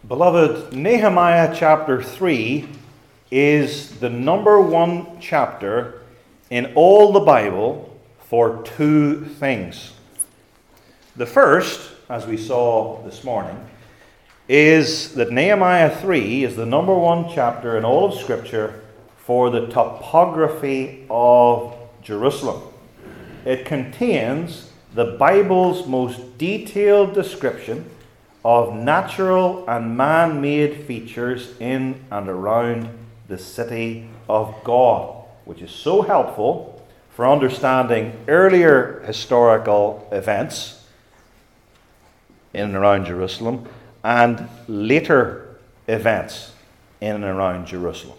Beloved, Nehemiah chapter 3 is the number one chapter in all the Bible for two things. The first, as we saw this morning, is that Nehemiah 3 is the number one chapter in all of Scripture for the topography of Jerusalem. It contains the Bible's most detailed description of natural and man-made features in and around the city of God, which is so helpful for understanding earlier historical events in and around Jerusalem and later events in and around Jerusalem.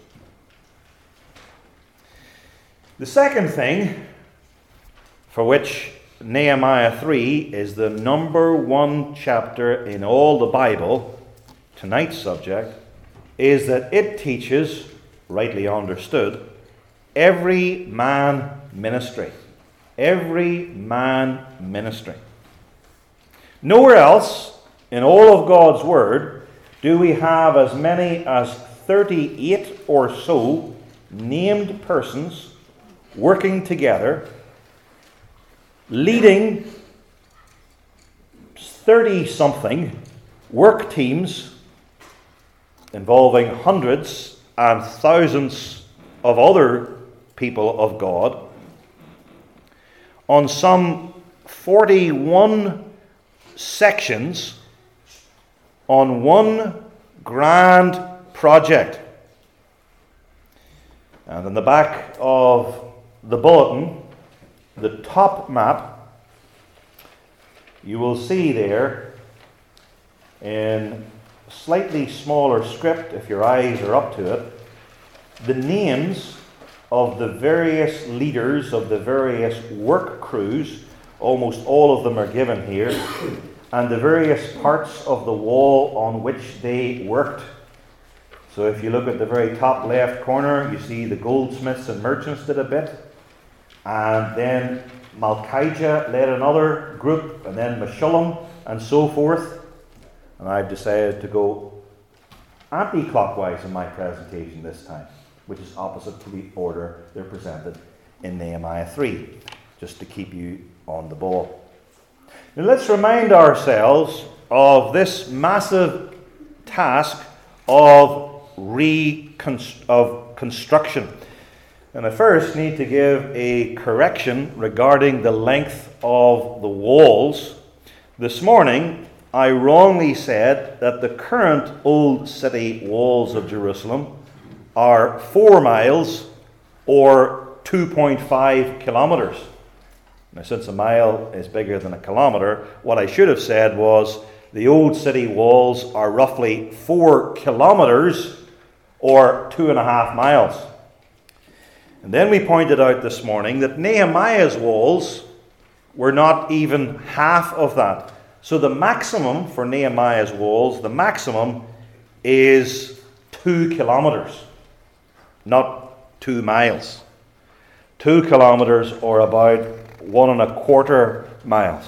The second thing for which Nehemiah 3 is the number one chapter in all the Bible, tonight's subject, is that it teaches, rightly understood, every man ministry. Every man ministry. Nowhere else in all of God's Word do we have as many as 38 or so named persons working together, leading 30-something work teams involving hundreds and thousands of other people of God on some 41 sections on one grand project. And in the back of the bulletin, the top map, you will see there in slightly smaller script, if your eyes are up to it, the names of the various leaders of the various work crews. Almost all of them are given here, and the various parts of the wall on which they worked. So if you look at the very top left corner, you see the goldsmiths and merchants did a bit. And then Malchijah led another group, and then Meshullam, and so forth. And I've decided to go anti-clockwise in my presentation this time, which is opposite to the order they're presented in Nehemiah 3, just to keep you on the ball. Now let's remind ourselves of this massive task of construction. And I first need to give a correction regarding the length of the walls. This morning, I wrongly said that the current old city walls of Jerusalem are 4 miles or 2.5 kilometers. Now, since a mile is bigger than a kilometer, what I should have said was the old city walls are roughly 4 kilometers or 2.5 miles. And then we pointed out this morning that Nehemiah's walls were not even half of that. So the maximum for Nehemiah's walls, the maximum is 2 kilometers, not 2 miles. 2 kilometers or about 1.25 miles.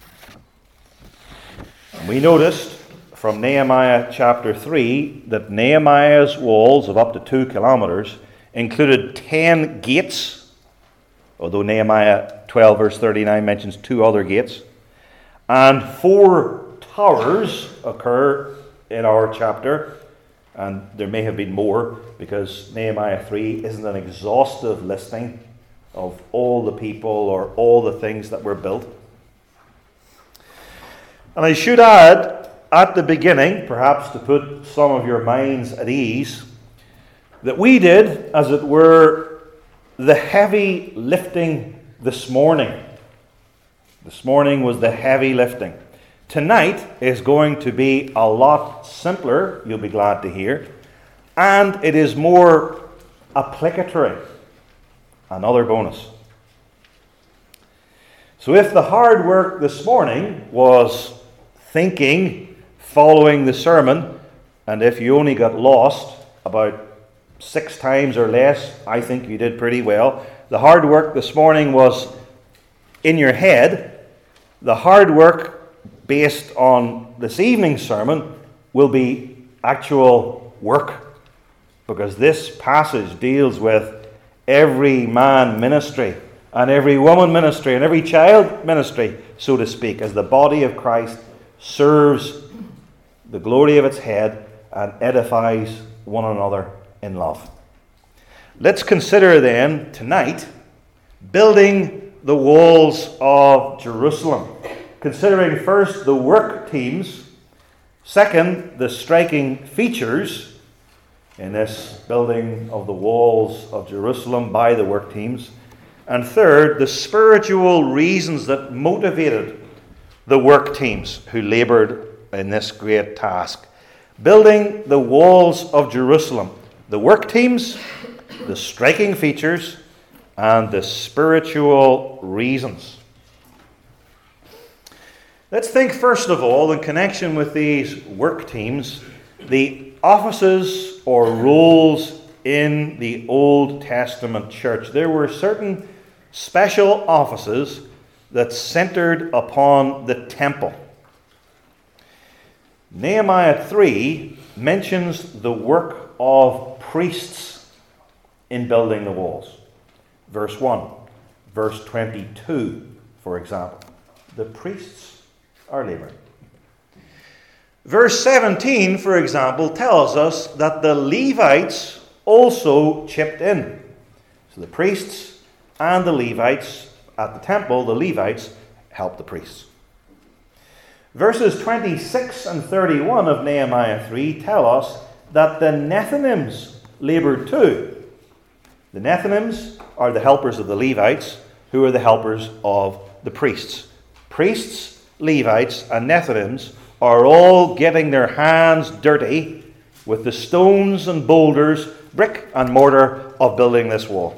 And we noticed from Nehemiah chapter 3 that Nehemiah's walls of up to 2 kilometers included 10 gates, although Nehemiah 12 verse 39 mentions 2 other gates, and 4 towers occur in our chapter, and there may have been more because Nehemiah 3 isn't an exhaustive listing of all the people or all the things that were built. And I should add at the beginning, perhaps to put some of your minds at ease, that we did, as it were, the heavy lifting this morning. This morning was the heavy lifting. Tonight is going to be a lot simpler, you'll be glad to hear, and it is more applicatory. Another bonus. So if the hard work this morning was thinking, following the sermon, and if you only got lost about 6 times or less, I think you did pretty well. The hard work this morning was in your head. The hard work based on this evening's sermon will be actual work, because this passage deals with every man ministry and every woman ministry and every child ministry, so to speak, as the body of Christ serves the glory of its head and edifies one another in love. Let's consider then tonight building the walls of Jerusalem, considering first the work teams, second the striking features in this building of the walls of Jerusalem by the work teams, and third the spiritual reasons that motivated the work teams who labored in this great task. Building the walls of Jerusalem, the work teams, the striking features, and the spiritual reasons. Let's think first of all, in connection with these work teams, the offices or roles in the Old Testament church. There were certain special offices that centered upon the temple. Nehemiah 3 mentions the work of priests in building the walls. Verse 1, verse 22, for example. The priests are laboring. Verse 17, for example, tells us that the Levites also chipped in. So the priests and the Levites at the temple, the Levites helped the priests. Verses 26 and 31 of Nehemiah 3 tell us that the Nethinims labored too. The Nethinims are the helpers of the Levites, who are the helpers of the priests. Priests, Levites, and Nethinims are all getting their hands dirty with the stones and boulders, brick and mortar of building this wall.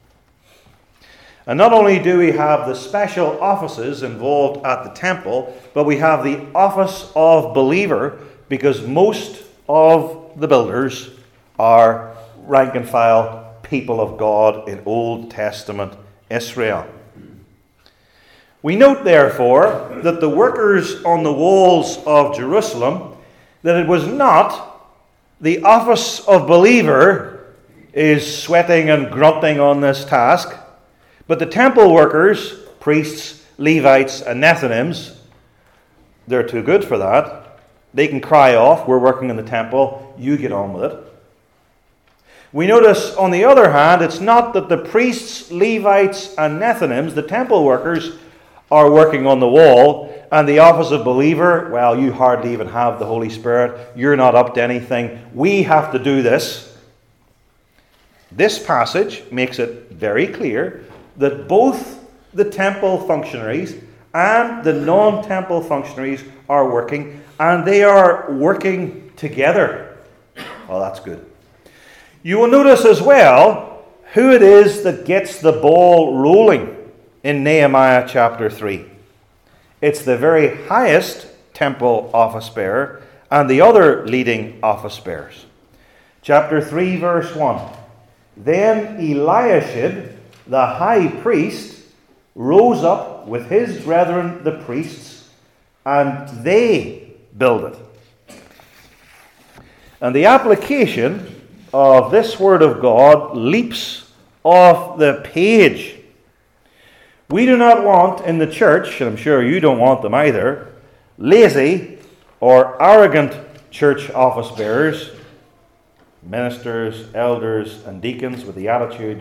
And not only do we have the special offices involved at the temple, but we have the office of believer, because most of the builders are rank and file people of God in Old Testament Israel. We note, therefore, that the workers on the walls of Jerusalem, that it was not the office of believer is sweating and grunting on this task, but the temple workers, priests, Levites, and Nethinims, they're too good for that. They can cry off, we're working in the temple, you get on with it. We notice, on the other hand, it's not that the priests, Levites, and Nethinims, the temple workers, are working on the wall, and the office of believer, well, you hardly even have the Holy Spirit, you're not up to anything, we have to do this. This passage makes it very clear that both the temple functionaries and the non-temple functionaries are working, and they are working together. Well, that's good. You will notice as well who it is that gets the ball rolling in Nehemiah chapter 3. It's the very highest temple office bearer and the other leading office bearers. Chapter 3, verse 1. Then Eliashib, the high priest, rose up with his brethren the priests, and they built it. And the application of this word of God leaps off the page. We do not want in the church, and I'm sure you don't want them either, lazy or arrogant church office bearers, ministers, elders, and deacons with the attitude,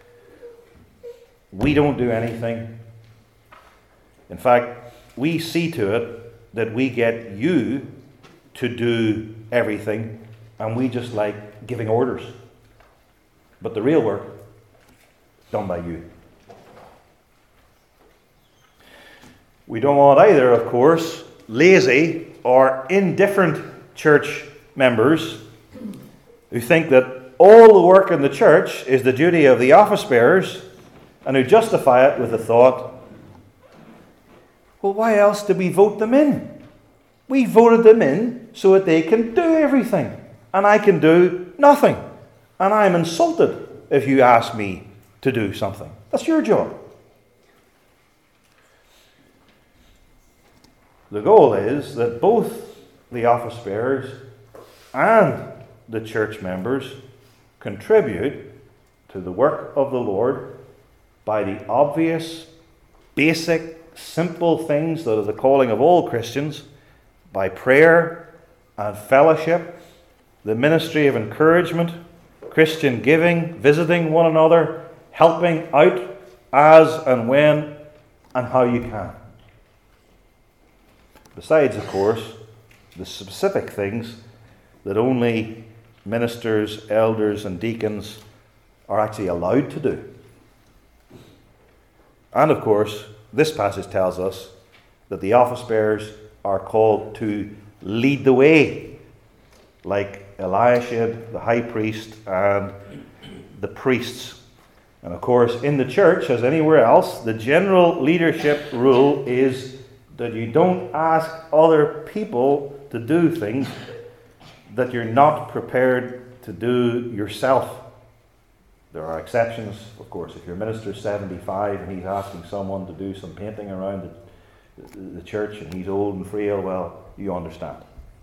we don't do anything. In fact, we see to it that we get you to do everything, and we just like giving orders. But the real work, done by you. We don't want either, of course, lazy or indifferent church members who think that all the work in the church is the duty of the office bearers, and who justify it with the thought, well, why else did we vote them in? We voted them in so that they can do everything, and I can do nothing. And I'm insulted if you ask me to do something. That's your job. The goal is that both the office bearers and the church members contribute to the work of the Lord by the obvious, basic, simple things that are the calling of all Christians, by prayer and fellowship, the ministry of encouragement, Christian giving, visiting one another, helping out as and when and how you can. Besides, of course, the specific things that only ministers, elders, and deacons are actually allowed to do. And of course, this passage tells us that the office bearers are called to lead the way, like Eliashib, the high priest, and the priests. And of course, in the church, as anywhere else, the general leadership rule is that you don't ask other people to do things that you're not prepared to do yourself. There are exceptions, of course. If your minister's 75 and he's asking someone to do some painting around the church and he's old and frail, well, you understand.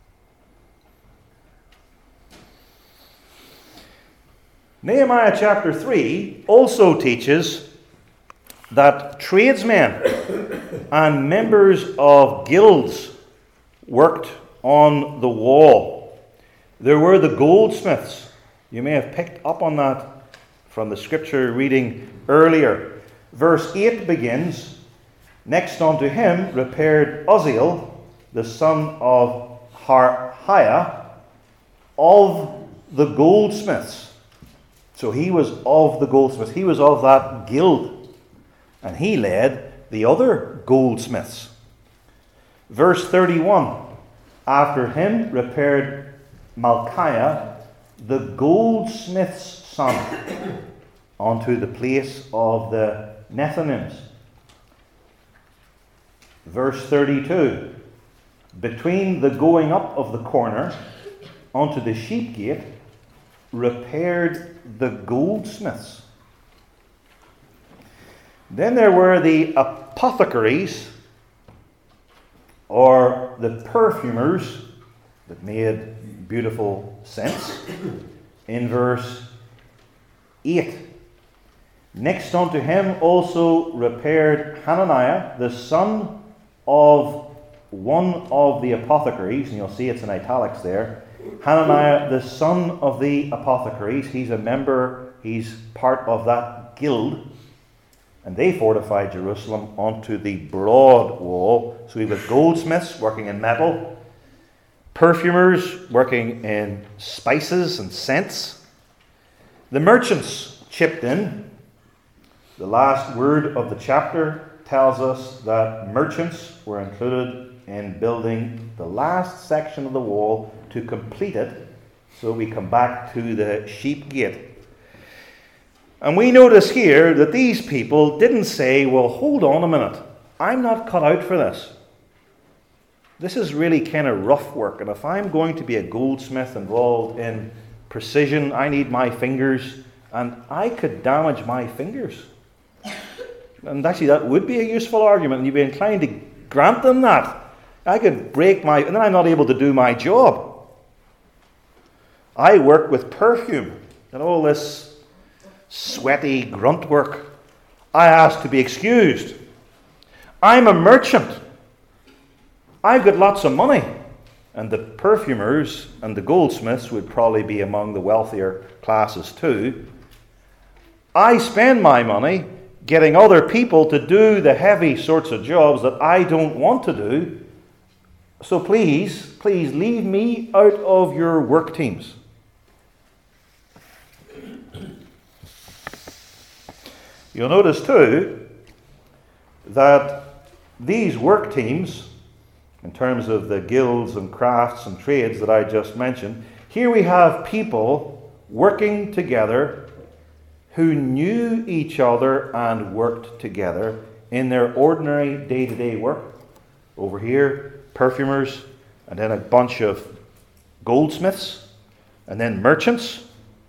Nehemiah chapter 3 also teaches that tradesmen and members of guilds worked on the wall. There were the goldsmiths. You may have picked up on that from the scripture reading earlier. Verse 8 begins, "Next unto him repaired Uzziel, the son of Harhaiah, of the goldsmiths." So he was of the goldsmiths. He was of that guild. And he led the other goldsmiths. Verse 31, "After him repaired Malchiah, the goldsmith's son, unto the place of the Nethinims." Verse 32, "Between the going up of the corner unto the sheep gate, repaired the goldsmiths." Then there were the apothecaries, or the perfumers that made beautiful scents, in verse 8. "Next unto him also repaired Hananiah, the son of one of the apothecaries," and you'll see it's in italics there. Hananiah, the son of the apothecaries, he's a member, he's part of that guild. And they fortified Jerusalem onto the broad wall. So we have goldsmiths working in metal, perfumers working in spices and scents. The merchants chipped in. The last word of the chapter tells us that merchants were included in building the last section of the wall to complete it. So we come back to the sheep gate. And we notice here that these people didn't say, well, hold on a minute, I'm not cut out for this. This is really kind of rough work, and if I'm going to be a goldsmith involved in precision, I need my fingers, and I could damage my fingers. And actually that would be a useful argument, and you'd be inclined to grant them that. I could break my, and then I'm not able to do my job. I work with perfume and all this sweaty grunt work. I ask to be excused. I'm a merchant. I've got lots of money. And the perfumers and the goldsmiths would probably be among the wealthier classes too. I spend my money getting other people to do the heavy sorts of jobs that I don't want to do. So please leave me out of your work teams. You'll notice too that these work teams, in terms of the guilds and crafts and trades that I just mentioned, here we have people working together who knew each other and worked together in their ordinary day-to-day work. Over here, perfumers, and then a bunch of goldsmiths, and then merchants.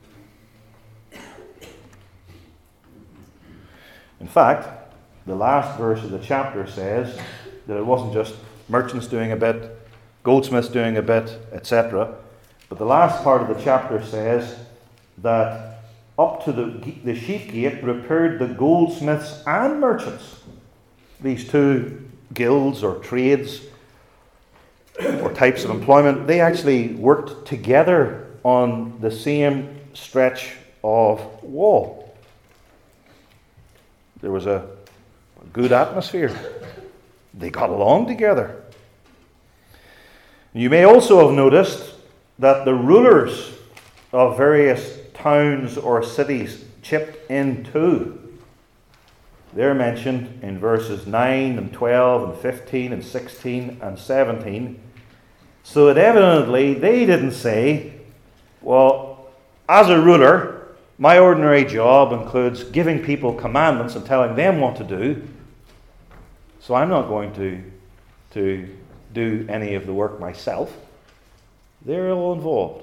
In fact, the last verse of the chapter says that it wasn't just merchants doing a bit, goldsmiths doing a bit, etc. But the last part of the chapter says that up to the sheep gate repaired the goldsmiths and merchants. These two guilds or trades or types of employment, they actually worked together on the same stretch of wall. There was a good atmosphere. They got along together. You may also have noticed that the rulers of various towns or cities chipped in too. They're mentioned in verses 9 and 12 and 15 and 16 and 17. So that evidently they didn't say, well, as a ruler, my ordinary job includes giving people commandments and telling them what to do, so I'm not going to do any of the work myself. They're all involved.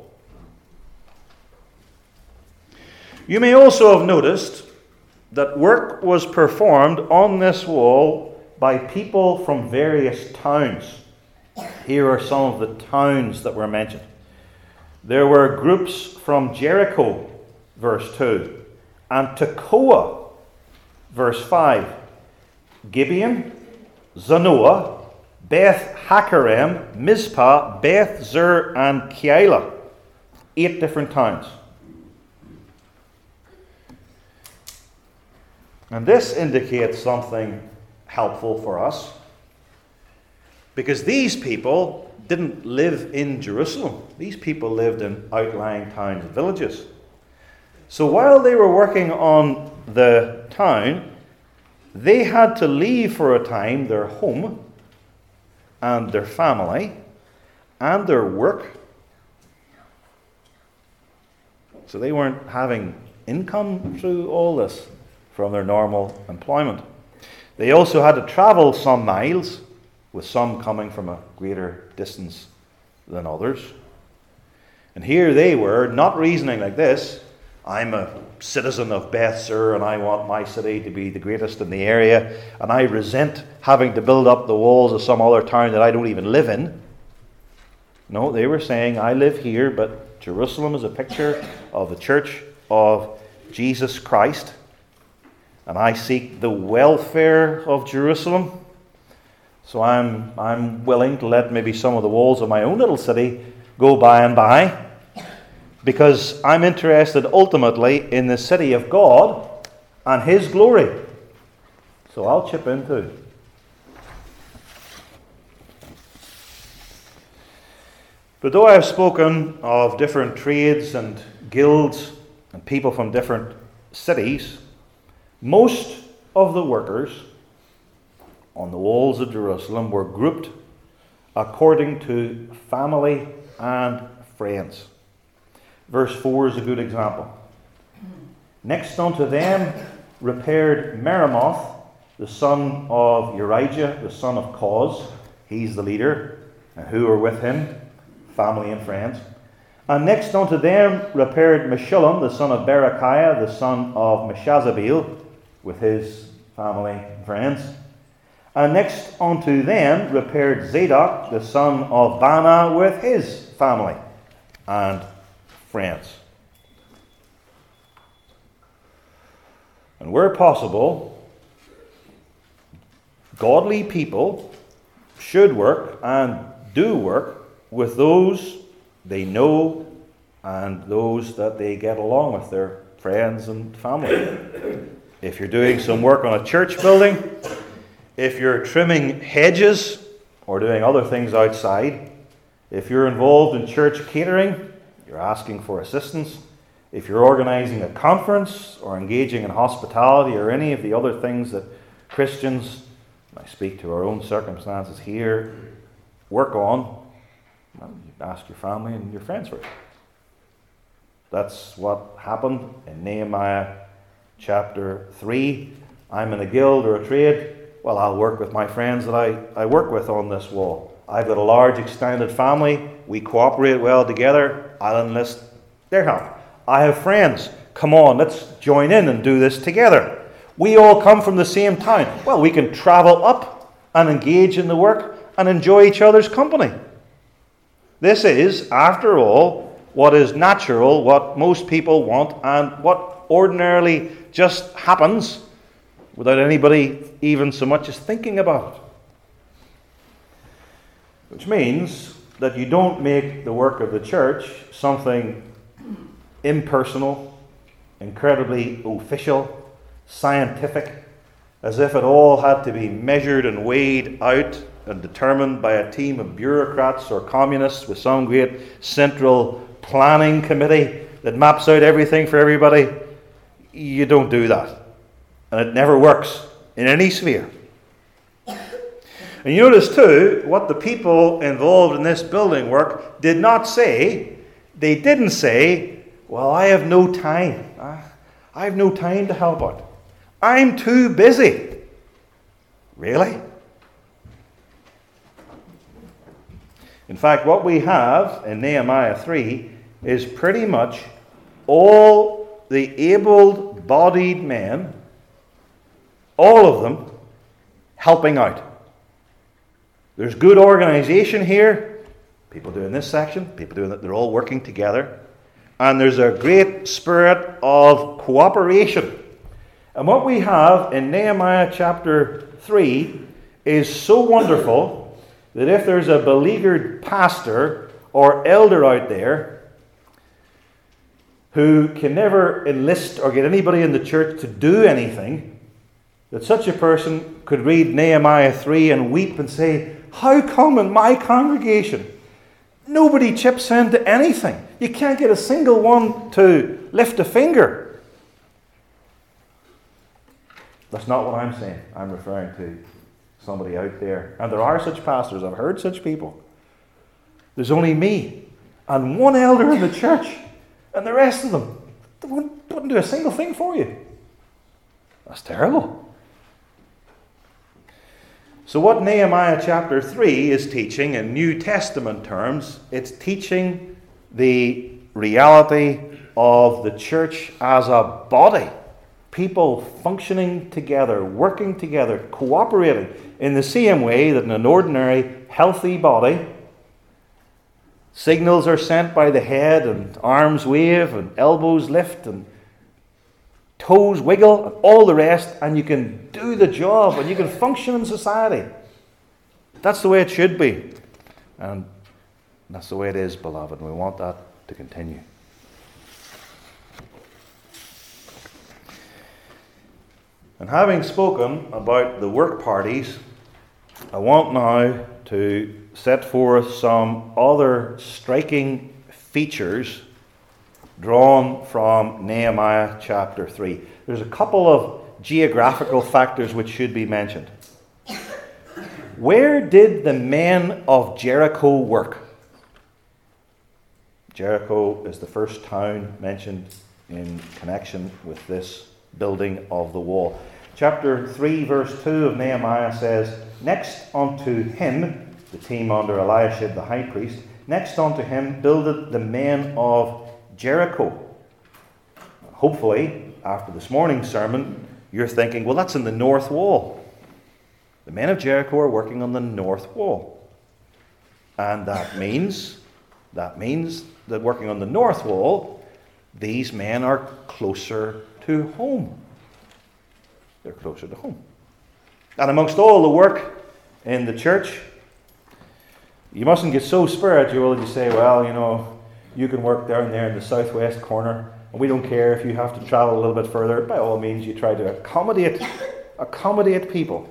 You may also have noticed that work was performed on this wall by people from various towns. Here are some of the towns that were mentioned. There were groups from Jericho, verse 2, and Tekoa, verse 5, Gibeon, Zanoah, Beth Hakerem, Mizpah, Beth Zur, and Keilah. 8 different towns. And this indicates something helpful for us, because these people didn't live in Jerusalem. These people lived in outlying towns and villages. So while they were working on the town, they had to leave for a time their home and their family and their work. So they weren't having income through all this from their normal employment. They also had to travel some miles, with some coming from a greater distance than others. And here they were, not reasoning like this: I'm a citizen of Beth Sur and I want my city to be the greatest in the area, and I resent having to build up the walls of some other town that I don't even live in. No, they were saying, I live here, but Jerusalem is a picture of the church of Jesus Christ, and I seek the welfare of Jerusalem. So I'm willing to let maybe some of the walls of my own little city go by and by, because I'm interested ultimately in the city of God and His glory. So I'll chip in too. But though I have spoken of different trades and guilds and people from different cities, most of the workers on the walls of Jerusalem were grouped according to family and friends. Verse 4 is a good example. Next unto them repaired Meremoth, the son of Urijah, the son of Koz. He's the leader, and who are with him, family and friends. And next unto them repaired Meshullam, the son of Berechiah, the son of Meshazabeel, with his family and friends. And next unto them repaired Zadok, the son of Bana, with his family and friends. And where possible, godly people should work and do work with those they know and those that they get along with, their friends and family. If you're doing some work on a church building, if you're trimming hedges or doing other things outside, if you're involved in church catering, you're asking for assistance, if you're organizing a conference or engaging in hospitality or any of the other things that Christians, I speak to our own circumstances here, work on, well, you ask your family and your friends for it. That's what happened in Nehemiah chapter 3. I'm in a guild or a trade. Well, I'll work with my friends that I work with on this wall. I've got a large extended family. We cooperate well together. I'll enlist their help. I have friends. Come on, let's join in and do this together. We all come from the same town. Well, we can travel up and engage in the work and enjoy each other's company. This is, after all, what is natural, what most people want, and what ordinarily just happens without anybody even so much as thinking about it. Which means that you don't make the work of the church something impersonal, incredibly official, scientific, as if it all had to be measured and weighed out and determined by a team of bureaucrats or communists with some great central planning committee that maps out everything for everybody. You don't do that. And it never works in any sphere. And you notice too, what the people involved in this building work did not say. They didn't say, well, I have no time. I have no time to help out. I'm too busy. Really? In fact, what we have in Nehemiah 3 is pretty much all the able-bodied men, all of them, helping out. There's good organization here. People doing this section, people doing that. They're all working together. And there's a great spirit of cooperation. And what we have in Nehemiah chapter 3 is so wonderful that if there's a beleaguered pastor or elder out there who can never enlist or get anybody in the church to do anything, that such a person could read Nehemiah 3 and weep and say, how come in my congregation nobody chips into anything? You can't get a single one to lift a finger. That's not what I'm saying. I'm referring to somebody out there. And there are such pastors. I've heard such people. There's only me and one elder in the church, and the rest of them wouldn't do a single thing for you. That's terrible. So what Nehemiah chapter 3 is teaching in New Testament terms, it's teaching the reality of the church as a body. People functioning together, working together, cooperating in the same way that in an ordinary, healthy body, signals are sent by the head and arms wave and elbows lift and toes wiggle and all the rest, and you can do the job and you can function in society. That's the way it should be. And that's the way it is, beloved. We want that to continue. And having spoken about the work parties, I want now to set forth some other striking features drawn from Nehemiah chapter 3. There's a couple of geographical factors which should be mentioned. Where did the men of Jericho work? Jericho is the first town mentioned in connection with this building of the wall. Chapter 3, verse 2 of Nehemiah says, next unto him, the team under Eliashib the high priest, next unto him builded the men of Jericho. Hopefully, after this morning's sermon, you're thinking, well, that's in the north wall. The men of Jericho are working on the north wall. And that means that working on the north wall, these men are closer to home. They're closer to home. And amongst all the work in the church, you mustn't get so spiritual that you say, well, you can work down there in the southwest corner, and we don't care if you have to travel a little bit further. By all means, you try to accommodate people.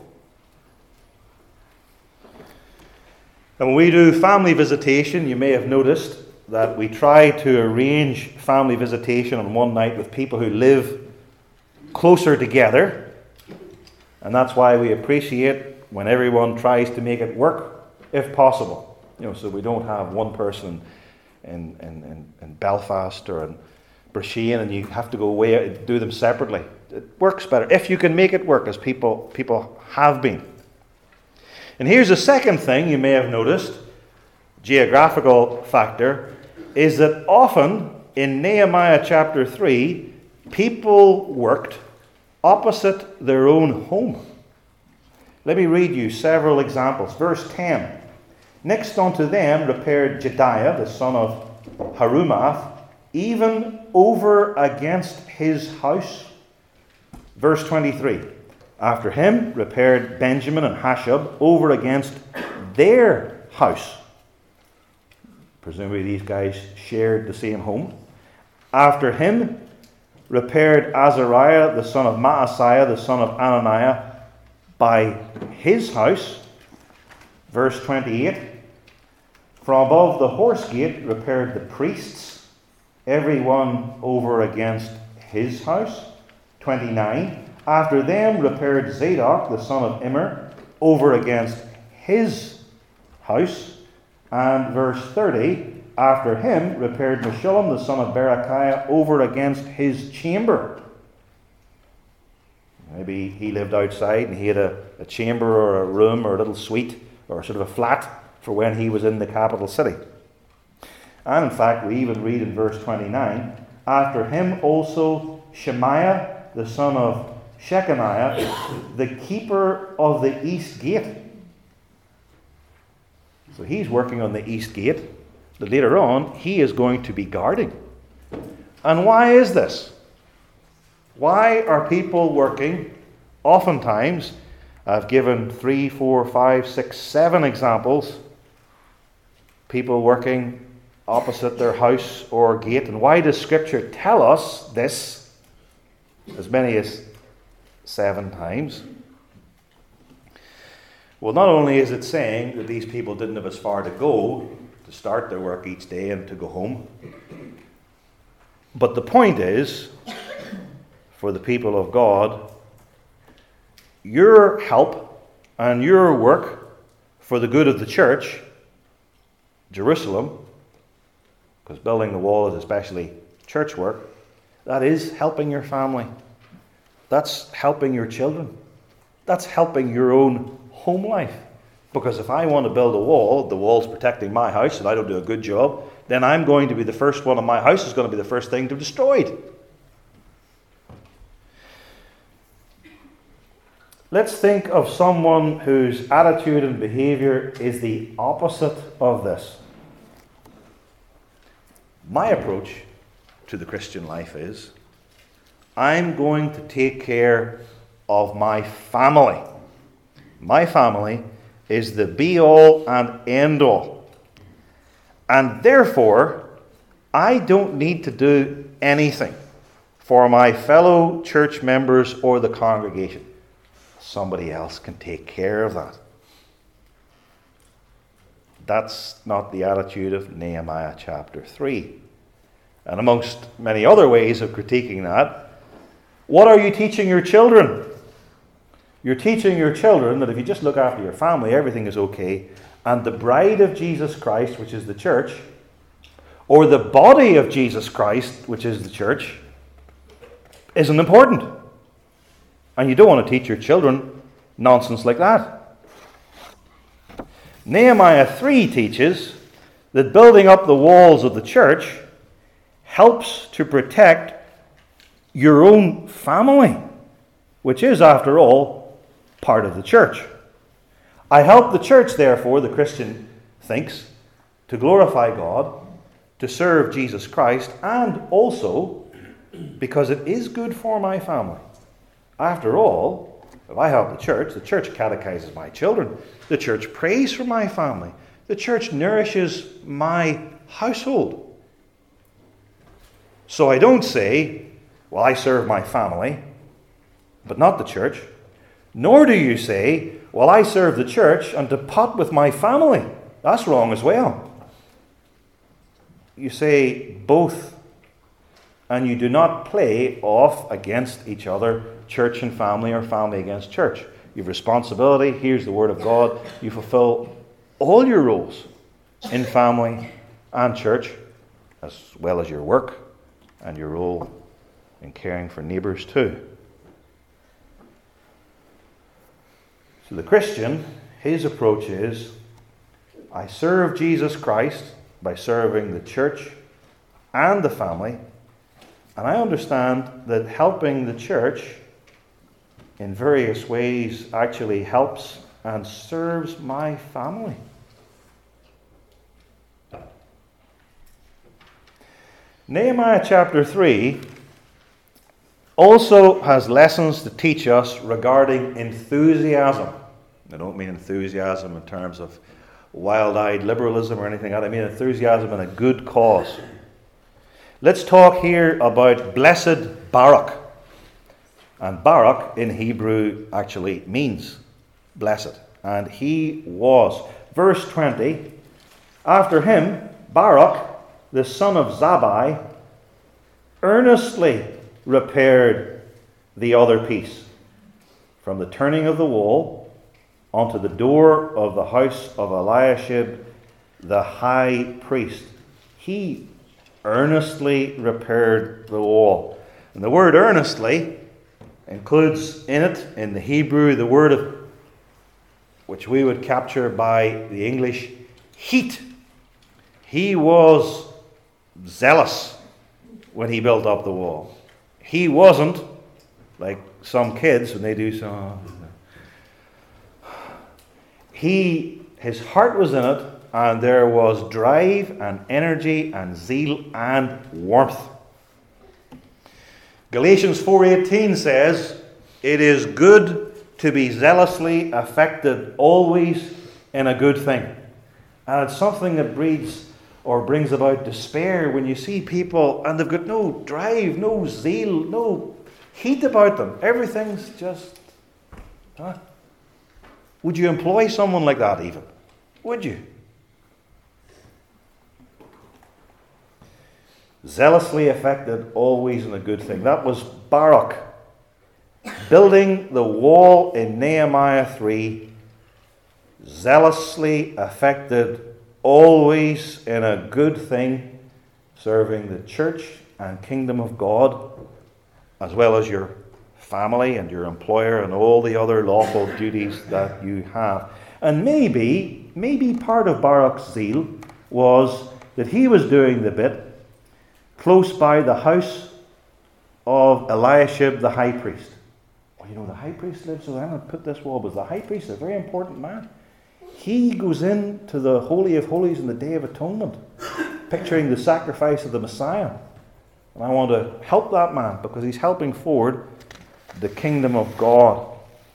And when we do family visitation, you may have noticed that we try to arrange family visitation on one night with people who live closer together. And that's why we appreciate when everyone tries to make it work, if possible. So we don't have one person in Belfast or in Brisbane and you have to go away and do them separately. It works better if you can make it work, as people have been. And here's a second thing you may have noticed, geographical factor, is that often in Nehemiah chapter 3, people worked opposite their own home. Let me read you several examples. Verse 10. Next unto them repaired Jediah, the son of Harumath, even over against his house. Verse 23. After him repaired Benjamin and Hashab over against their house. Presumably these guys shared the same home. After him repaired Azariah, the son of Maaseiah, the son of Ananiah, by his house. Verse 28. From above the horse gate repaired the priests, every one over against his house. 29. After them repaired Zadok, the son of Immer, over against his house. And verse 30. After him repaired Meshullam, the son of Berechiah, over against his chamber. Maybe he lived outside and he had a chamber or a room or a little suite or sort of a flat for when he was in the capital city. And in fact, we even read in verse 29, after him also Shemaiah, the son of Shechaniah, the keeper of the east gate. So he's working on the east gate that later on he is going to be guarding. And why is this? Why are people working? Oftentimes, I've given 3, 4, 5, 6, 7 examples. People working opposite their house or gate. And why does Scripture tell us this as many as 7 times? Well, not only is it saying that these people didn't have as far to go to start their work each day and to go home, but the point is, for the people of God, your help and your work for the good of the church, Jerusalem, because building the wall is especially church work, that is helping your family. That's helping your children. That's helping your own home life. Because if I want to build a wall, the wall's protecting my house and I don't do a good job, then I'm going to be the first one, and my house is going to be the first thing to be destroyed. Let's think of someone whose attitude and behavior is the opposite of this. My approach to the Christian life is, I'm going to take care of my family. My family is the be-all and end-all. And therefore, I don't need to do anything for my fellow church members or the congregation. Somebody else can take care of that. That's not the attitude of Nehemiah chapter 3. And amongst many other ways of critiquing that, what are you teaching your children? You're teaching your children that if you just look after your family, everything is okay, and the bride of Jesus Christ, which is the church, or the body of Jesus Christ, which is the church, isn't important. And you don't want to teach your children nonsense like that. Nehemiah 3 teaches that building up the walls of the church helps to protect your own family, which is, after all, part of the church. I help the church, therefore, the Christian thinks, to glorify God, to serve Jesus Christ, and also because it is good for my family. After all, if I help the church catechizes my children, the church prays for my family, the church nourishes my household. So I don't say, well, I serve my family, but not the church. Nor do you say, well, I serve the church and to pot with my family. That's wrong as well. You say both, and you do not play off against each other, church and family, or family against church. You have responsibility. Here's the Word of God. You fulfill all your roles in family and church, as well as your work and your role in caring for neighbours too. So the Christian, his approach is, I serve Jesus Christ by serving the church and the family, and I understand that helping the church in various ways actually helps and serves my family. Nehemiah chapter 3 also has lessons to teach us regarding enthusiasm. I don't mean enthusiasm in terms of wild-eyed liberalism or anything like that. I mean enthusiasm in a good cause. Let's talk here about blessed Baruch. And Baruch in Hebrew actually means blessed. And he was. Verse 20, after him, Baruch, the son of Zabbai, earnestly repaired the other piece, from the turning of the wall onto the door of the house of Eliashib, the high priest. He earnestly repaired the wall. And the word earnestly includes in it, in the Hebrew, the word of which we would capture by the English heat. He was zealous when he built up the wall. He wasn't like some kids when they do so. His heart was in it, and there was drive and energy and zeal and warmth. Galatians 4:18 says, "It is good to be zealously affected always in a good thing." And it's something that breeds or brings about despair when you see people and they've got no drive, no zeal, no heat about them. Everything's just... Would you employ someone like that even? Would you? Zealously affected always in a good thing. That was Baruch. Building the wall in Nehemiah 3, zealously affected, always in a good thing, serving the church and kingdom of God, as well as your family and your employer and all the other lawful duties that you have. And maybe part of Baruch's zeal was that he was doing the bit close by the house of Eliashib the high priest. The high priest lives, so I'm going to put this wall, but the high priest is a very important man. He goes into the Holy of Holies on the Day of Atonement, picturing the sacrifice of the Messiah. And I want to help that man because he's helping forward the kingdom of God.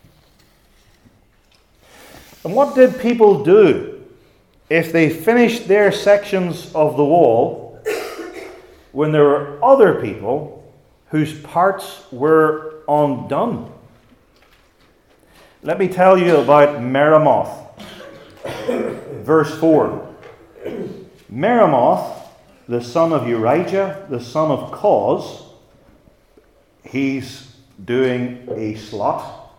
And what did people do if they finished their sections of the wall when there were other people whose parts were undone? Let me tell you about Meremoth. Verse 4. Meremoth, the son of Urijah, the son of Koz, he's doing a slot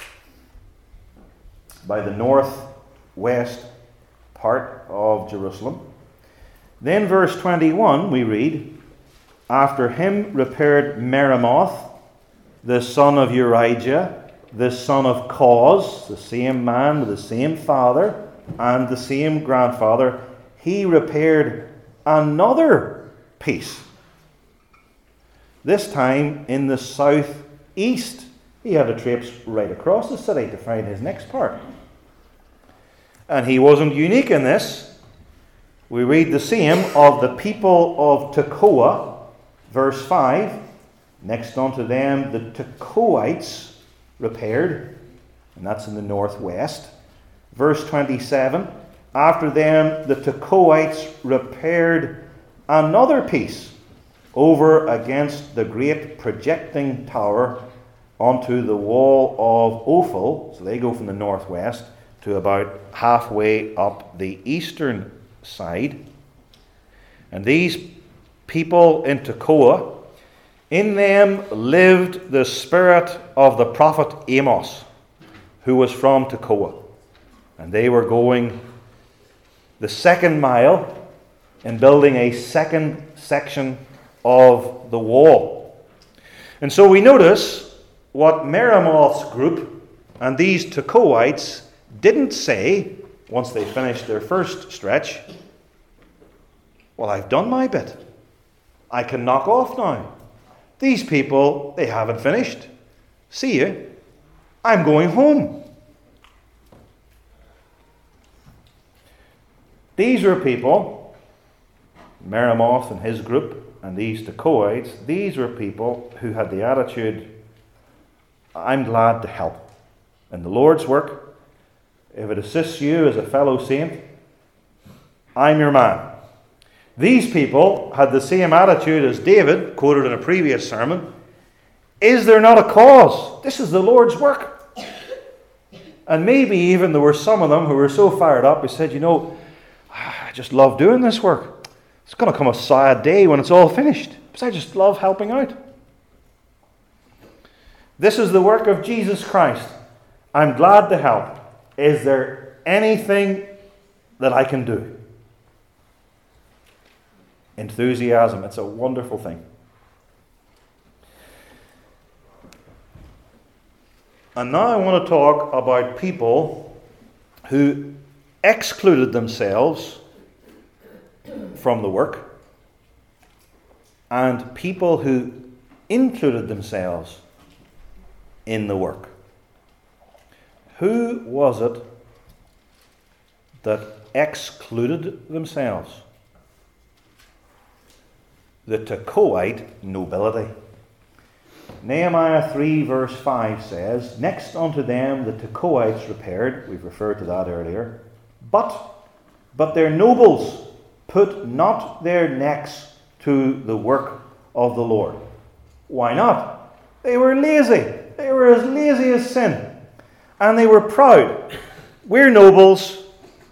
by the northwest part of Jerusalem. Then verse 21 we read, after him repaired Meremoth, the son of Urijah, the son of Koz, the same man with the same father and the same grandfather, he repaired another piece. This time in the southeast. He had to traipse right across the city to find his next part. And he wasn't unique in this. We read the same of the people of Tekoa, verse 5. Next unto them the Tekoites repaired, and that's in the northwest. Verse 27, after them the Tekoites repaired another piece over against the great projecting tower onto the wall of Ophel. So they go from the northwest to about halfway up the eastern side. And these people in Tekoa, in them lived the spirit of the prophet Amos, who was from Tekoa. And they were going the second mile in building a second section of the wall. And so we notice what Meremoth's group and these Tekoites didn't say once they finished their first stretch. Well, I've done my bit. I can knock off now. These people, they haven't finished. See you. I'm going home. These were people, Meremoth and his group, and these Tekoites, these were people who had the attitude, I'm glad to help in the Lord's work. If it assists you as a fellow saint, I'm your man. These people had the same attitude as David, quoted in a previous sermon. Is there not a cause? This is the Lord's work. And maybe even there were some of them who were so fired up, who said, I just love doing this work. It's going to come a sad day when it's all finished, because I just love helping out. This is the work of Jesus Christ. I'm glad to help. Is there anything that I can do? Enthusiasm. It's a wonderful thing. And now I want to talk about people who excluded themselves from the work and people who included themselves in the work. Who was it that excluded themselves? The Tekoite nobility. Nehemiah 3 verse 5 says, Next unto them the Tekoites repaired, we've referred to that earlier, but their nobles put not their necks to the work of the Lord. Why not? They were lazy. They were as lazy as sin. And they were proud. We're nobles,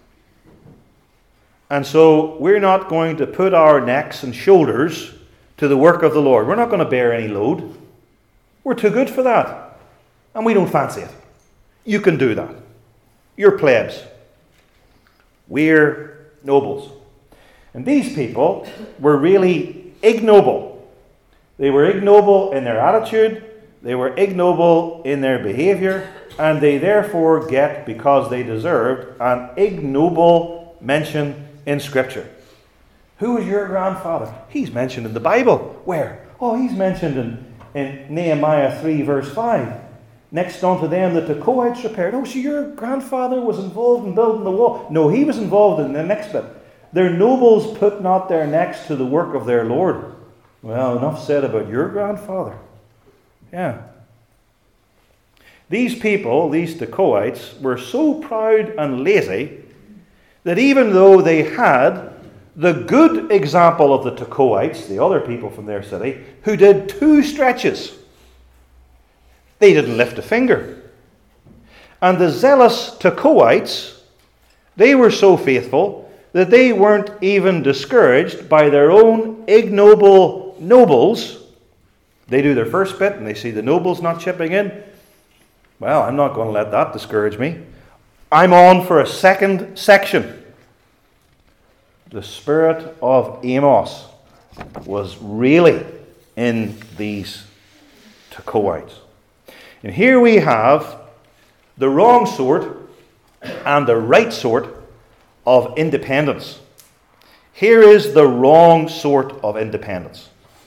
and so we're not going to put our necks and shoulders to the work of the Lord. We're not going to bear any load. We're too good for that. And we don't fancy it. You can do that. You're plebs. We're nobles. And these people were really ignoble. They were ignoble in their attitude. They were ignoble in their behavior. And they therefore get, because they deserved, an ignoble mention in Scripture. Who was your grandfather? He's mentioned in the Bible. Where? Oh, he's mentioned in Nehemiah 3 verse 5. Next unto them the Tekoites repaired. Oh, so your grandfather was involved in building the wall? No, he was involved in the next bit. Their nobles put not their necks to the work of their Lord. Well, enough said about your grandfather. Yeah. These people, these Tekoites, were so proud and lazy that even though they had the good example of the Tekoites, the other people from their city, who did 2 stretches, they didn't lift a finger. And the zealous Tekoites, they were so faithful that they weren't even discouraged by their own ignoble nobles. They do their first bit and they see the nobles not chipping in. Well, I'm not going to let that discourage me. I'm on for a second section. The spirit of Amos was really in these Tekoites. And here we have the wrong sort and the right sort of independence. Here is the wrong sort of independence,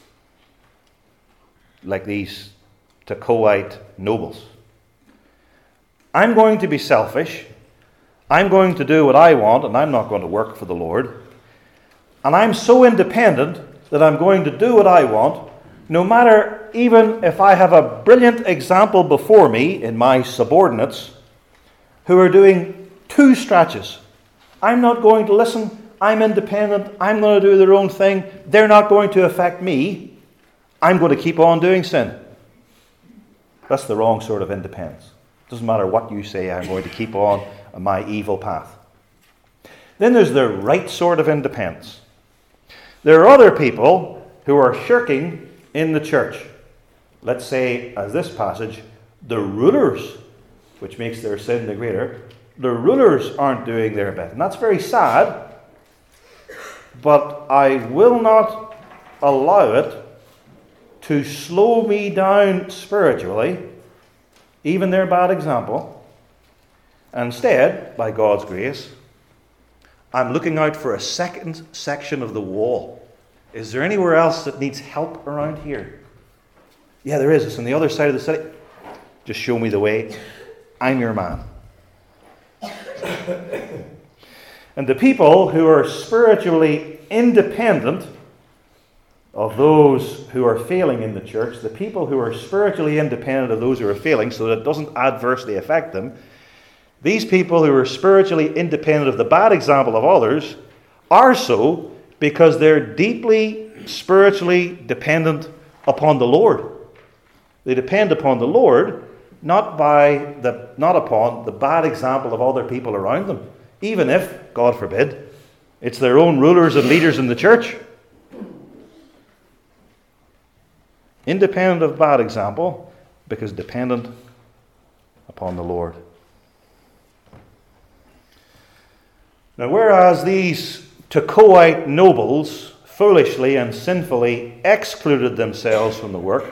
like these Tekoite nobles. I'm going to be selfish. I'm going to do what I want, and I'm not going to work for the Lord. And I'm so independent that I'm going to do what I want, no matter even if I have a brilliant example before me in my subordinates who are doing 2 stretches. I'm not going to listen. I'm independent. I'm going to do their own thing. They're not going to affect me. I'm going to keep on doing sin. That's the wrong sort of independence. It doesn't matter what you say, I'm going to keep on my evil path. Then there's the right sort of independence. There are other people who are shirking in the church. Let's say, as this passage, the rulers, which makes their sin the greater, the rulers aren't doing their bit. And that's very sad, but I will not allow it to slow me down spiritually, even their bad example. Instead, by God's grace, I'm looking out for a second section of the wall. Is there anywhere else that needs help around here? Yeah, there is. It's on the other side of the city. Just show me the way. I'm your man. And the people who are spiritually independent of those who are failing in the church, the people who are spiritually independent of those who are failing so that it doesn't adversely affect them, these people who are spiritually independent of the bad example of others are so because they're deeply spiritually dependent upon the Lord. They depend upon the Lord, not upon the bad example of other people around them, even if, God forbid, it's their own rulers and leaders in the church. Independent of bad example, because dependent upon the Lord. Now, whereas these Tekoite nobles foolishly and sinfully excluded themselves from the work,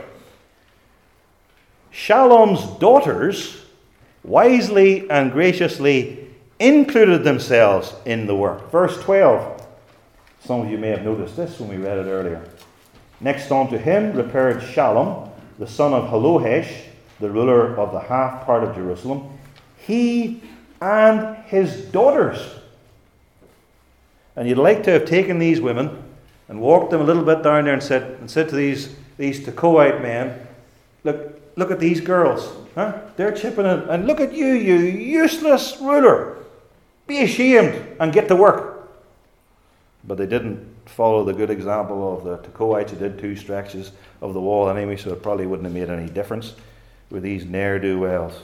Shallum's daughters wisely and graciously included themselves in the work. Verse 12. Some of you may have noticed this when we read it earlier. Next unto him repaired Shallum, the son of Halohesh, the ruler of the half part of Jerusalem, he and his daughters. And you'd like to have taken these women and walked them a little bit down there and said to these Tekoite men, look at these girls. Huh? They're chipping in. And look at you useless ruler. Be ashamed and get to work. But they didn't follow the good example of the Tekoites who did 2 stretches of the wall anyway, so it probably wouldn't have made any difference with these ne'er-do-wells.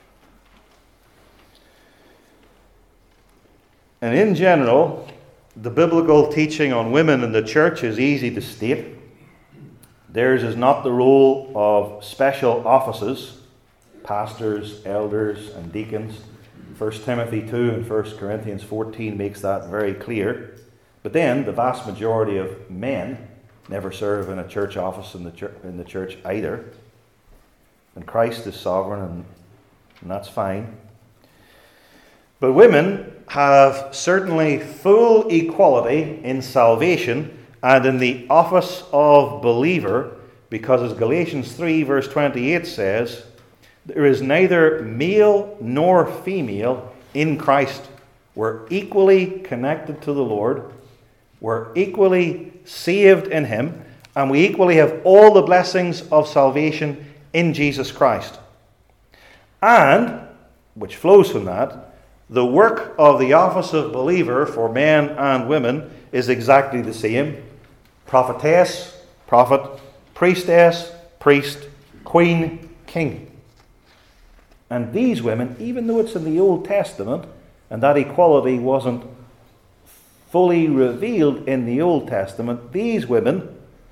And in general, the biblical teaching on women in the church is easy to state. Theirs is not the role of special offices, pastors, elders, and deacons. 1 Timothy 2 and 1 Corinthians 14 makes that very clear. But then, the vast majority of men never serve in a church office in the church either. And Christ is sovereign, and that's fine. But women have certainly full equality in salvation and in the office of believer, because as Galatians 3 verse 28 says, there is neither male nor female in Christ. We're equally connected to the Lord. We're equally saved in Him, and we equally have all the blessings of salvation in Jesus Christ. And, which flows from that, the work of the office of believer for men and women is exactly the same. Prophetess, prophet, priestess, priest, queen, king. And these women, even though it's in the Old Testament, and that equality wasn't fully revealed in the Old Testament, these women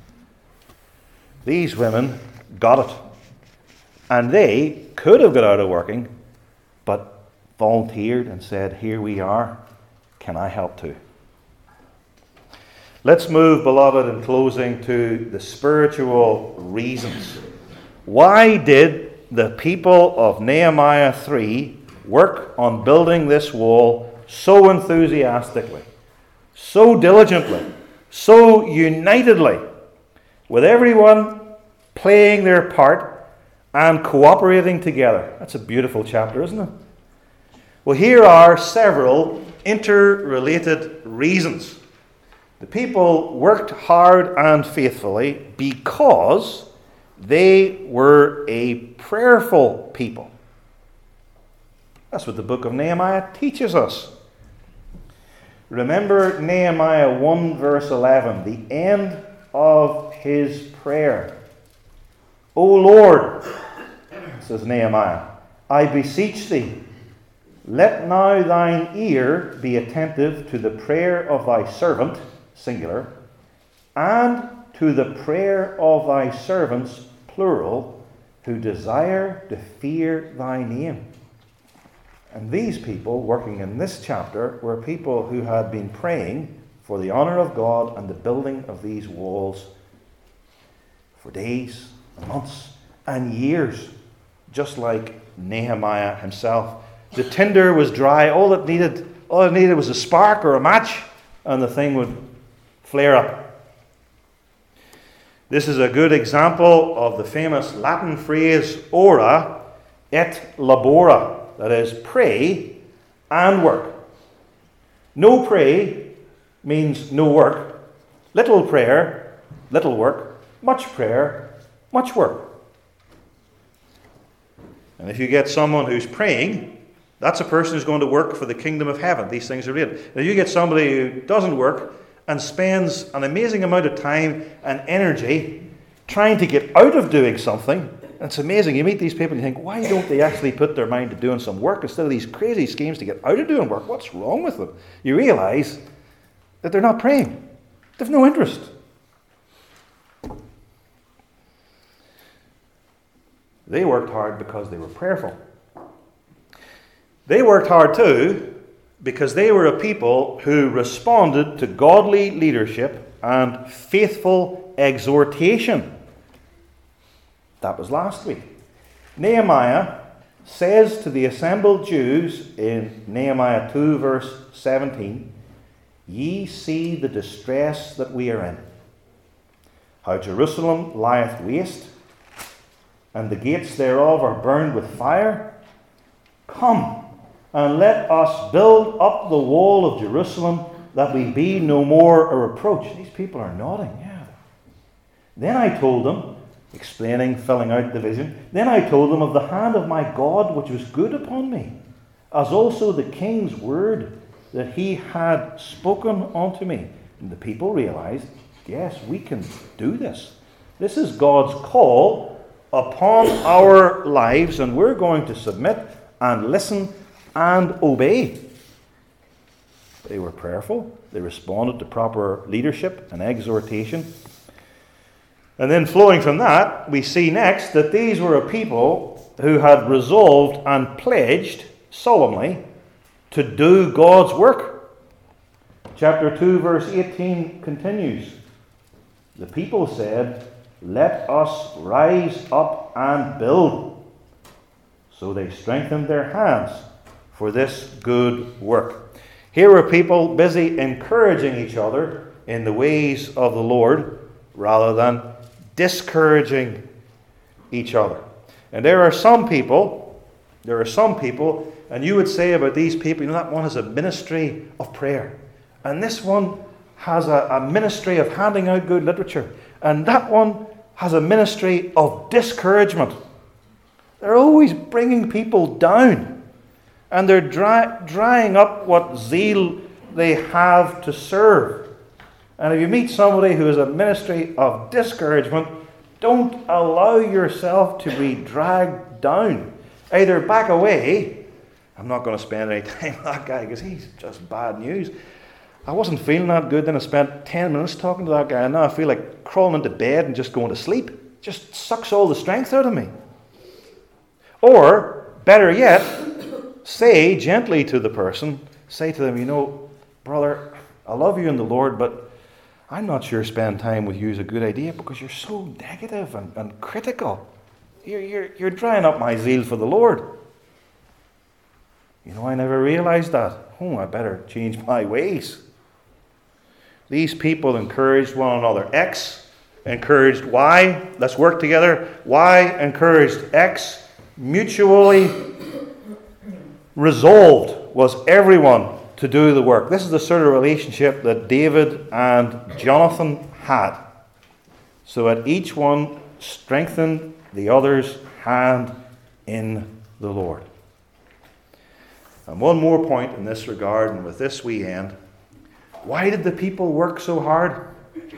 got it. And they could have got out of working, but volunteered and said, here we are, can I help too? Let's move, beloved, in closing to the spiritual reasons. Why did the people of Nehemiah 3 work on building this wall so enthusiastically, so diligently, so unitedly, with everyone playing their part and cooperating together? That's a beautiful chapter, isn't it? Well, here are several interrelated reasons. The people worked hard and faithfully because they were a prayerful people. That's what the book of Nehemiah teaches us. Remember Nehemiah 1 verse 11, the end of his prayer. O Lord, says Nehemiah, I beseech thee, let now thine ear be attentive to the prayer of thy servant, singular, and to the prayer of thy servants, plural, who desire to fear thy name. And these people working in this chapter were people who had been praying for the honor of God and the building of these walls for days, months, and years, just like Nehemiah himself. The tinder was dry. All it needed was a spark or a match, and the thing would flare up. This is a good example of the famous Latin phrase ora et labora, that is, pray and work. No pray means no work. Little prayer, little work, much prayer, much work. And if you get someone who's praying, that's a person who's going to work for the kingdom of heaven. These things are real. If you get somebody who doesn't work and spends an amazing amount of time and energy trying to get out of doing something, it's amazing. You meet these people and you think, why don't they actually put their mind to doing some work instead of these crazy schemes to get out of doing work? What's wrong with them? You realize that they're not praying. They've no interest. They worked hard because they were prayerful. They worked hard too because they were a people who responded to godly leadership and faithful exhortation. That was last week. Nehemiah says to the assembled Jews in Nehemiah 2 verse 17, "Ye see the distress that we are in, how Jerusalem lieth waste, and the gates thereof are burned with fire. Come, and let us build up the wall of Jerusalem, that we be no more a reproach." These people are nodding, yeah. Then I told them, explaining, filling out the vision, then I told them of the hand of my God which was good upon me, as also the king's word that he had spoken unto me. And the people realized, yes, we can do this. This is God's call upon our lives, and we're going to submit and listen and obey. They were prayerful. They responded to proper leadership and exhortation. And then flowing from that, we see next that these were a people who had resolved and pledged solemnly to do God's work. Chapter 2 verse 18 continues. The people said, "Let us rise up and build." So they strengthened their hands for this good work. Here were people busy encouraging each other in the ways of the Lord rather than discouraging each other. And there are some people, and you would say about these people, that one has a ministry of prayer, and this one has a ministry of handing out good literature, and that one has a ministry of discouragement. They're always bringing people down, and they're drying up what zeal they have to serve. And if you meet somebody who has a ministry of discouragement, don't allow yourself to be dragged down. Either back away. I'm not going to spend any time with that guy because he's just bad news. I wasn't feeling that good, then I spent 10 minutes talking to that guy, and now I feel like crawling into bed and just going to sleep. It just sucks all the strength out of me. Or, better yet, say gently to the person, say to them, brother, I love you in the Lord, but I'm not sure spending time with you is a good idea because you're so negative and critical. You're drying up my zeal for the Lord. I never realized that. I better change my ways. These people encouraged one another. X encouraged Y. Let's work together. Y encouraged X. Mutually resolved was everyone to do the work. This is the sort of relationship that David and Jonathan had. So that each one strengthened the other's hand in the Lord. And one more point in this regard, and with this we end. Why did the people work so hard?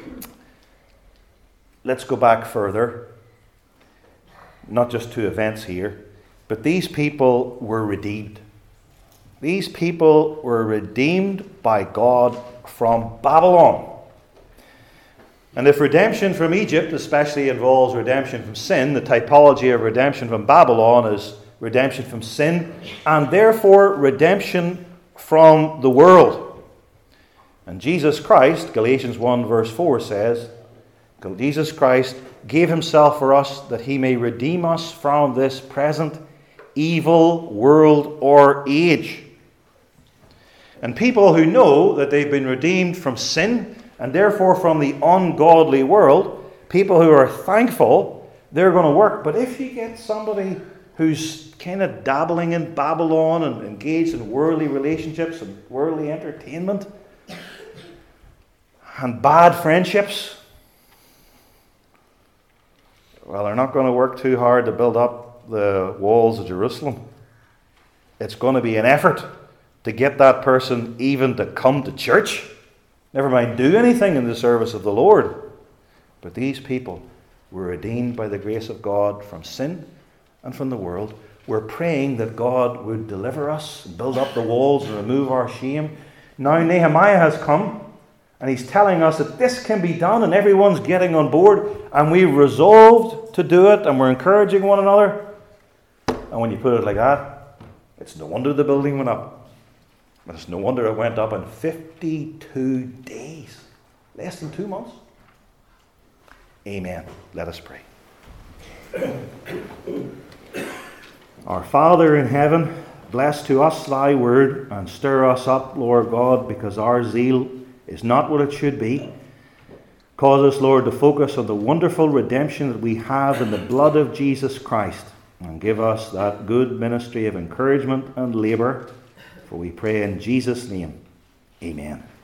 Let's go back further. Not just to events here, but these people were redeemed. These people were redeemed by God from Babylon. And if redemption from Egypt especially involves redemption from sin, the typology of redemption from Babylon is redemption from sin, and therefore redemption from the world. And Jesus Christ, Galatians 1 verse 4 says, Jesus Christ gave himself for us that he may redeem us from this present evil world or age. And people who know that they've been redeemed from sin and therefore from the ungodly world, people who are thankful, they're going to work. But if you get somebody who's kind of dabbling in Babylon and engaged in worldly relationships and worldly entertainment and bad friendships, well, they're not going to work too hard to build up the walls of Jerusalem. It's going to be an effort to get that person even to come to church. Never mind do anything in the service of the Lord. But these people were redeemed by the grace of God from sin and from the world. We're praying that God would deliver us, build up the walls and remove our shame. Now Nehemiah has come and he's telling us that this can be done and everyone's getting on board and we've resolved to do it and we're encouraging one another. And when you put it like that, it's no wonder the building went up. It's no wonder it went up in 52 days. Less than 2 months. Amen. Let us pray. Our Father in heaven, bless to us thy word and stir us up, Lord God, because our zeal is not what it should be. Cause us, Lord, to focus on the wonderful redemption that we have in the blood of Jesus Christ, and give us that good ministry of encouragement and labour. For we pray in Jesus' name. Amen.